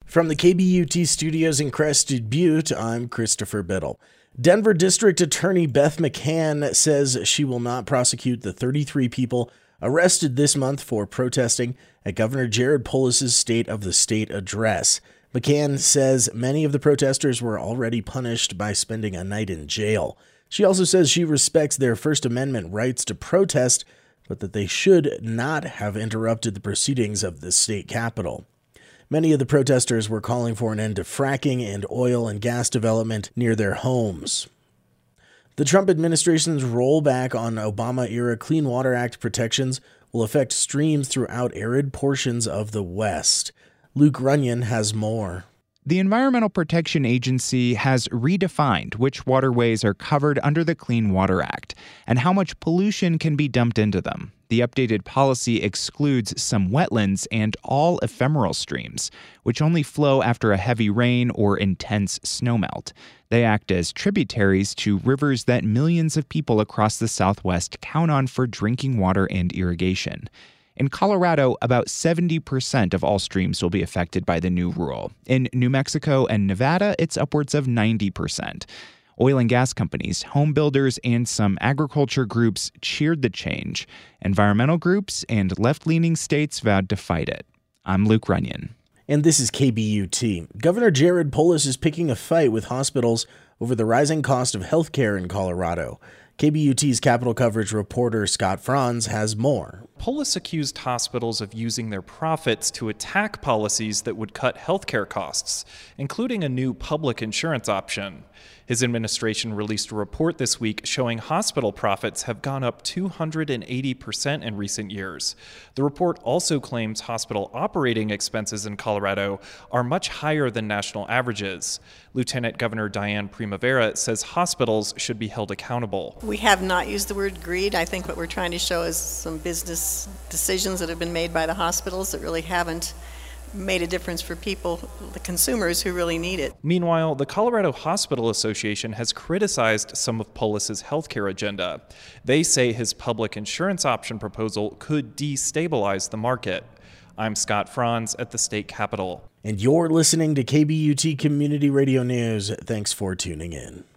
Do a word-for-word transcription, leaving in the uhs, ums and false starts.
From the K B U T studios in Crested Butte, I'm Christopher Biddle. Denver District Attorney Beth McCann says she will not prosecute the thirty-three people arrested this month for protesting at Governor Jared Polis' State of the State address. McCann says many of the protesters were already punished by spending a night in jail. She also says she respects their First Amendment rights to protest, but that they should not have interrupted the proceedings of the state capitol. Many of the protesters were calling for an end to fracking and oil and gas development near their homes. The Trump administration's rollback on Obama-era Clean Water Act protections will affect streams throughout arid portions of the West. Luke Runyon has more. The Environmental Protection Agency has redefined which waterways are covered under the Clean Water Act and how much pollution can be dumped into them. The updated policy excludes some wetlands and all ephemeral streams, which only flow after a heavy rain or intense snowmelt. They act as tributaries to rivers that millions of people across the Southwest count on for drinking water and irrigation. In Colorado, about seventy percent of all streams will be affected by the new rule. In New Mexico and Nevada, it's upwards of ninety percent. Oil and gas companies, home builders, and some agriculture groups cheered the change. Environmental groups and left-leaning states vowed to fight it. I'm Luke Runyon. And this is K B U T. Governor Jared Polis is picking a fight with hospitals over the rising cost of health care in Colorado. K B U T's Capitol Coverage reporter Scott Franz has more. Polis accused hospitals of using their profits to attack policies that would cut healthcare costs, including a new public insurance option. His administration released a report this week showing hospital profits have gone up two hundred eighty percent in recent years. The report also claims hospital operating expenses in Colorado are much higher than national averages. Lieutenant Governor Diane Primavera says hospitals should be held accountable. We have not used the word greed. I think what we're trying to show is some business decisions that have been made by the hospitals that really haven't made a difference for people, the consumers who really need it. Meanwhile, the Colorado Hospital Association has criticized some of Polis's healthcare agenda. They say his public insurance option proposal could destabilize the market. I'm Scott Franz at the state capitol. And you're listening to K B U T Community Radio News. Thanks for tuning in.